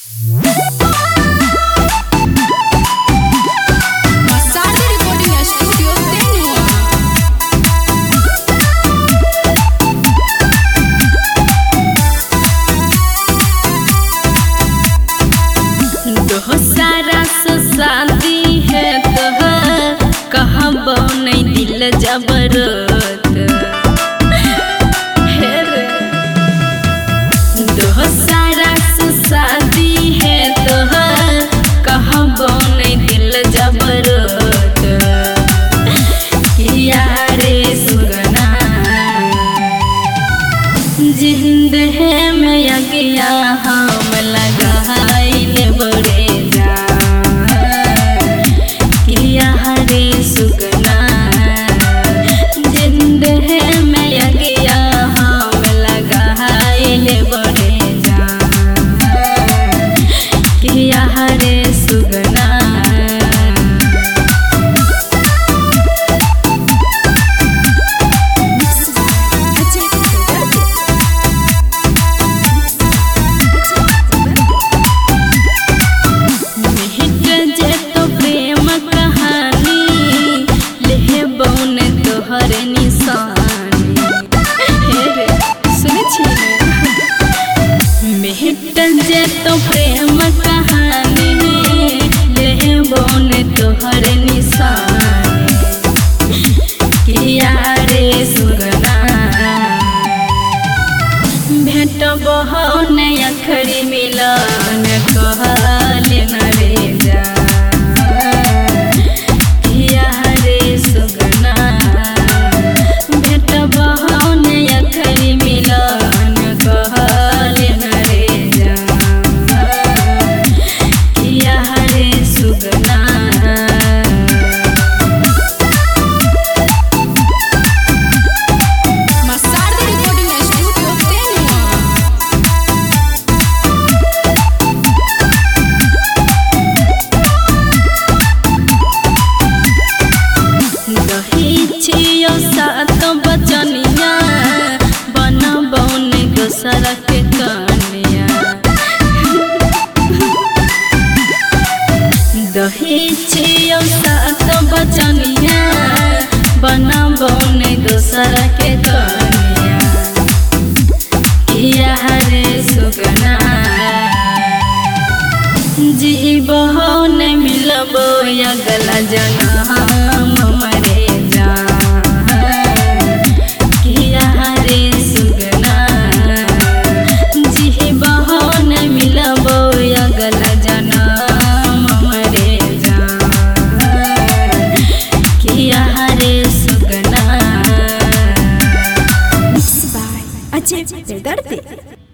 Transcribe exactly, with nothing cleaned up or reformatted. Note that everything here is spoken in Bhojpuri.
शादी है तोहर कहाँ बनै दिल जबरत हे रे दोसारा से शादी है तोहर कहाँ बनै दिल जबरत किया रे सुगना जिंद है मैं यज्ञा हम लगाइले बड़े तो प्रेम कहानी ले बोन तोहर निशान किया रे सुगना भेट बहन अखरी मिलन कहले न रे जा किया रे सुगना भेट बहन अखरी मिलन कहले न रे बचनिया बना बौन दोसरा के कनिया दही छियो सात बचनिया बना बौन दोसरा के कनिया किया रे सुगना जी बहन मिलबो अगला जन्म मरे जा अच्छे दर्द